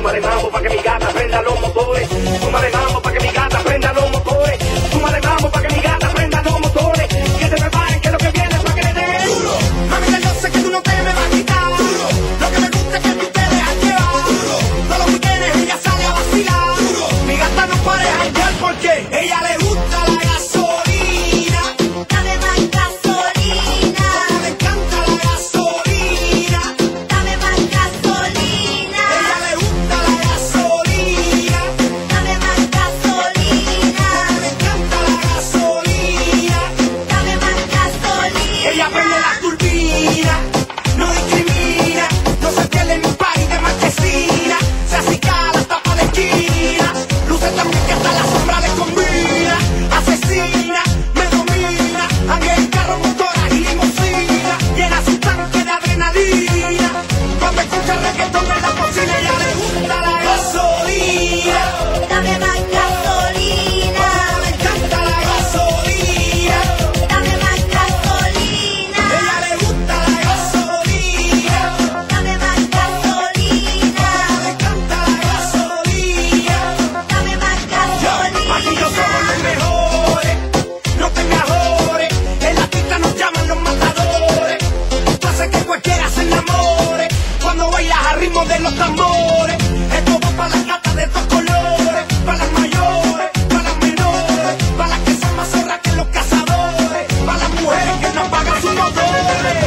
Súmale mambo pa' que mi gata prenda los motores. Súmale mambo pa' que mi gata prenda los motores. Súmale mambo pa' que mi gata prenda los motores. Que se preparen que lo que viene es pa' que le den duro. Mami, yo sé que tú no te me vas a quitar duro. Lo que me gusta es que tú te dejas llevar duro. Todos los weekends ella sale a vacilar duro. Mi gata no para de janguear porque ella le gusta la gasolina. Dame más gasolina. Le encanta la gasolina. Dame más gasolina. Ella le gusta la gasolina. Dame más gasolina. Le encanta la gasolina. Dame más gasolina. Ella prende la turbina, no discrimina, no se pierde en un party de marquesina, se acicala hasta pa' la esquina, luce también que hasta la sombra le combina, asesina, me domina, anda en carro, motora y limusina, llena su tanque de adrenalina, cuando escucha reggaetón en la cocina, ella le gusta la gasolina, Dame más gasolina. le encanta la gasolina. Dame más gasolina. Ella le gusta la gasolina, Dame más gasolina. le encanta la gasolina. Dame más gasolina. Aquí yo somos los mejores, no te mejores. En la pista nos llaman los matadores. Tú haces que cualquiera se enamore cuando bailas al ritmo de los tambores. Esto va para las gatas de estos colores, para las mayores, para las menores, para las que son más zorras que los cazadores, para las mujeres que no pagan sus motores.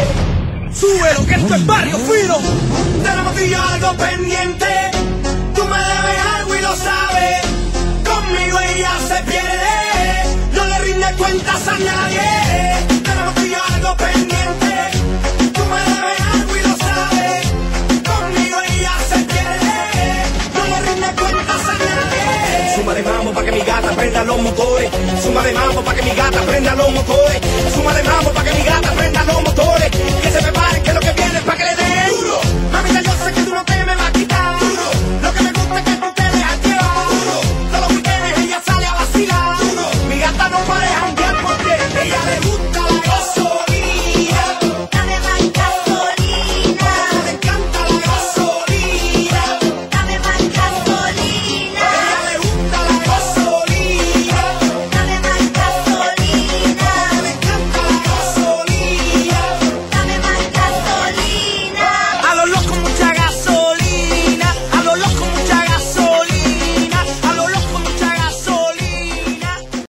Súbelo que esto es Barrio Fino. Tenemos tú y yo algo pendiente. Tú me debes algo y lo sabes. Conmigo ella se pierde. No le rinde cuentas a nadie. Tenemos tú y yo algo pendiente. Tú me debes algo y lo sabes. Conmigo ella se pierde. No le rinde cuentas a nadie. Súmale mambo pa' que mi gata prenda los motores. Súmale mambo pa' que mi gata prenda los motores. Súmale mambo pa' que mi gata prenda los motores.